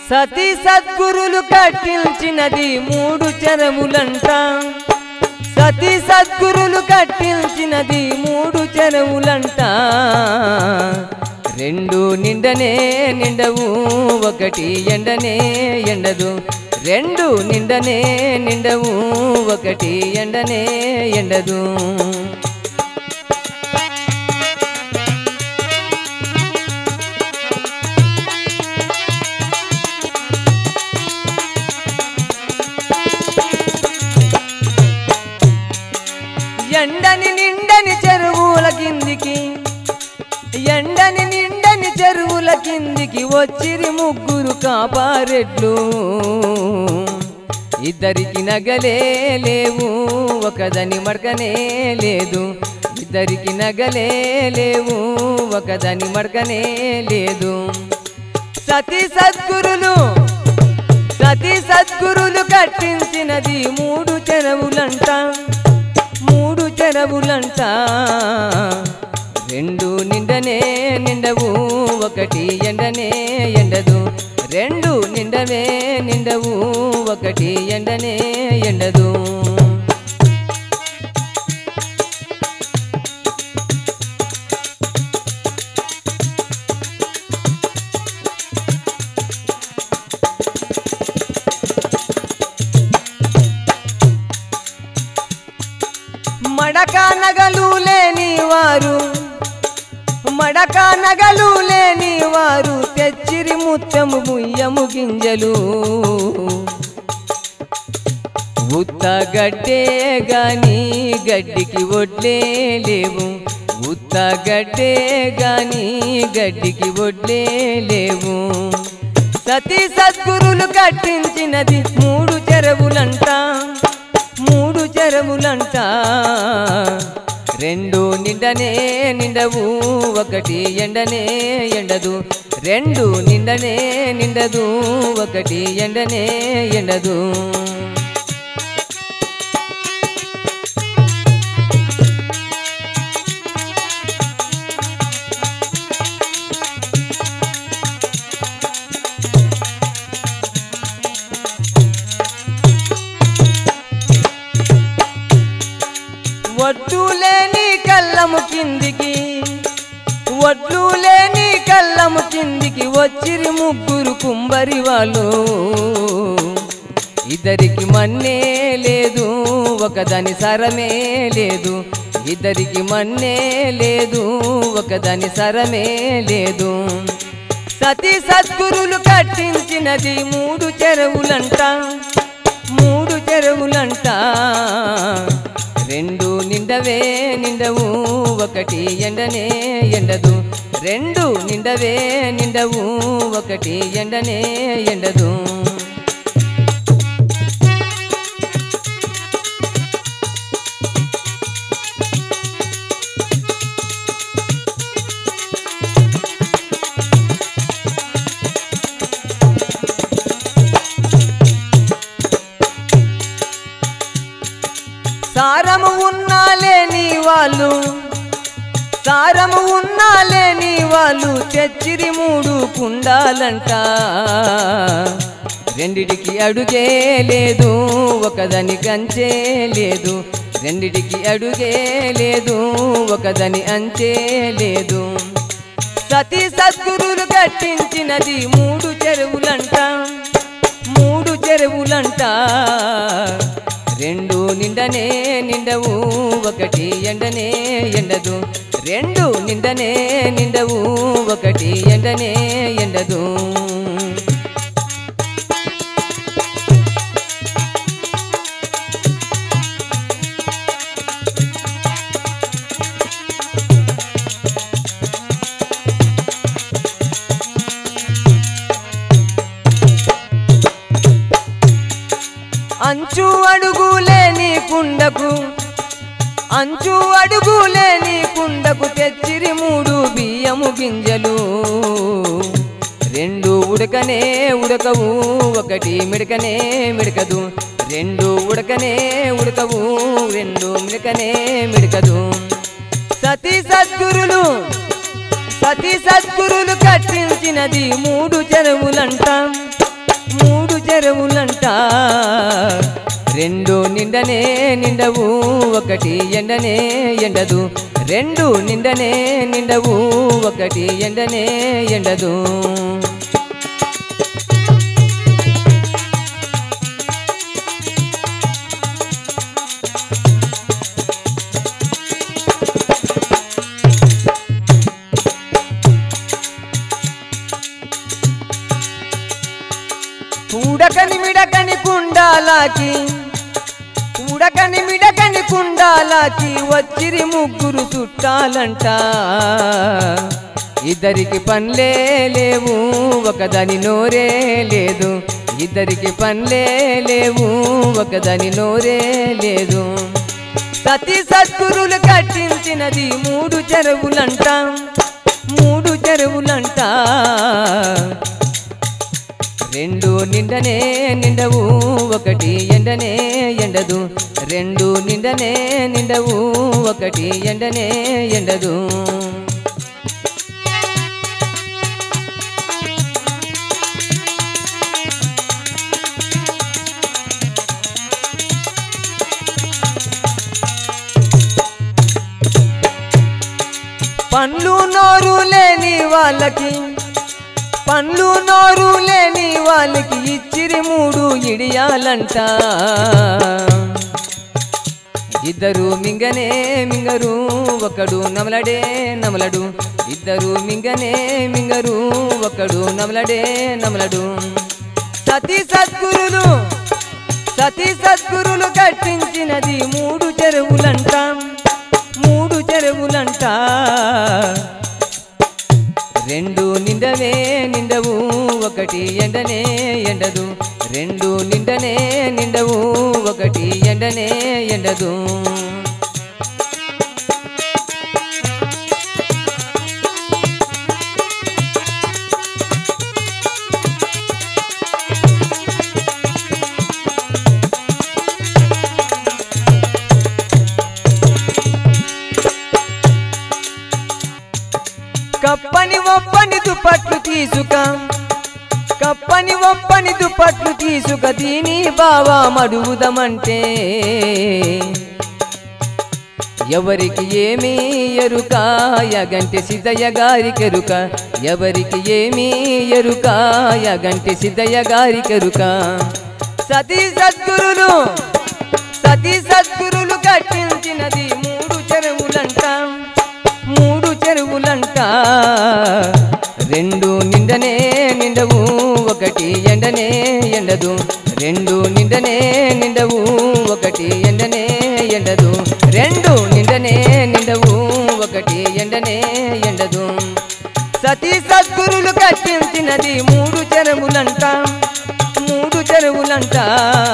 సతీ సద్గురులు కట్టించినది మూడు చెరువులంట సతీ సద్గురులు కట్టించినది మూడు చెరువులంట రెండు నిండనే నిండవు ఒకటి ఎండనే ఎండదు రెండు నిండనే నిండవు ఒకటి ఎండనే ఎండదు ఎండని నిండని చెరువుల కిందికి ఎండని నిండని చెరువుల కిందికి వచ్చిరి ముగ్గురు కాపారెడ్లు ఇద్దరికి నగలే లేవు ఒకదని మడకనే లేదు ఇద్దరికి నగలే లేవు ఒకదని మడకనే లేదు సతీ సద్గురులు కట్టించినది మూడు చెరువులంట మూడు చెరువులంట రెండు నిండనే నిండవు ఒకటి ఎండనే ఎండదు రెండు నిండవే నిండవు ఒకటి ఎండనే ఎండదు మడక నగలు లేని వారు తెచ్చిరి ముత్తము ముయ్యము గింజలు ఉత్త గడ్డే గాని గడ్డికి ఒడ్లే లేవు ఉత్త గడ్డే గాని గడ్డికి ఒడ్లే లేవు సతీ సద్గురులు కట్టించినది మూడు చెరువులంట మూడు చెరువులంట రెండు నిండనే నిండవు ఒకటి ఎండనే ఎండదు రెండు నిండనే నిండదు ఒకటి ఎండనే ఎండదు వడ్లు లేని కళ్ళము కిందికి వడ్లు లేని కళ్ళము కిందికి వచ్చిరి ముగ్గురు కుంబరి వాళ్ళు ఇద్దరికి మన్నే లేదు ఒకదాని సరమే లేదు ఇద్దరికి మన్నే లేదు ఒకదాని సరమే లేదు సతీ సద్గురులు కట్టించినది మూడు చెరువులంట మూడు చెరువులంట రెండు నిండవే నిండవు ఒకటి ఎండనే ఎండదు రెండు నిండవే నిండవు ఒకటి ఎండనే ఎండదు సారము ఉన్నా లేని వాళ్ళు తెచ్చిరి మూడు కుండాలంట రెండిటికి అడుగే లేదు ఒకదని కంచే లేదు రెండిటికి అడుగే లేదు ఒకదని అంచే లేదు సతీ సద్గురులు కట్టించినది మూడు చెరువులంట మూడు చెరువులంట రెండు నిండనే నిండవు ఒకటి ఎండనే ఎండదు రెండు నిండనే నిండవు ఒకటి ఎండనే ఎండదు అంచు అడుగులేని కుండకు తెచ్చిరి మూడు బియ్యము గింజలు రెండు ఉడకనే ఉడకవు ఒకటి మిడకనే మిడకదు రెండు ఉడకనే ఉడకవు రెండు మిడకనే మిడకదు సతీ సద్గురులు కట్టించినది మూడు చెరువులంట చెరువులంట రెండు నిండనే నిండవు ఒకటి ఎండనే ఎండదు రెండు నిండనే నిండవు ఒకటి ఎండనే ఎండదు ఉడకని మిడకని కుండాలాకి ఉడకని మిడకని కుండాలాకి వచ్చిరి ముగ్గురు చుట్టాలంట ఇద్దరికి పన్లే లేవు ఒకదాని నోరే లేదు ఇద్దరికి పన్లే లేవు ఒకదాని నోరే లేదు సతీ సద్గురులు కట్టించినది మూడు చెరువులంట మూడు చెరువులంట రెండు నిండనే నిండవు ఒకటి ఎండనే ఎండదు రెండు నిండనే నిండవు ఒకటి ఎండనే ఎండదు పండ్లు నోరు లేని వాళ్ళకి పండ్లు నోరు లేని వాళ్ళకి ఇచ్చిరి మూడు ఇడియాలంట ఇద్దరు మింగనే మింగరు ఒకడు నమలడే నమలడు ఇద్దరు మింగనే మింగరు ఒకడు నమలడే నమలడు సతీ సద్గురులు కట్టించినది మూడు చెరువులంట మూడు చెరువులంట రెండు నిండవే నిండవు ఒకటి ఎండనే ఎండదు రెండు నిండనే నిండవు ఒకటి ఎండనే ఎండదు కప్పని ఒప్పని దుప్పట్లు తీసుక కప్పని ఒప్పని దుప్పట్లు తీసుక దీని బావా మడుగుదమంటే ఎవరికి ఏమీ ఎరుక యగంటి సిద్ధయ్య గారికెరుక ఎవరికి ఏమీ ఎరుక యగంటి సిద్ధయ్య గారికెరుక సతీ సద్గురులు కట్టించినది మూడు చెరువులంట మూడు చెరువులంట రెండు నిండనే నిండవు ఒకటి ఎండనే ఎండదు రెండు నిండనే నిండవు ఒకటి ఎండనే ఎండదు రెండు నిండనే నిండవు ఒకటి ఎండనే ఎండదు సతీ సద్గురులు కట్టించినది మూడు చెరువులంట మూడు చెరువులంట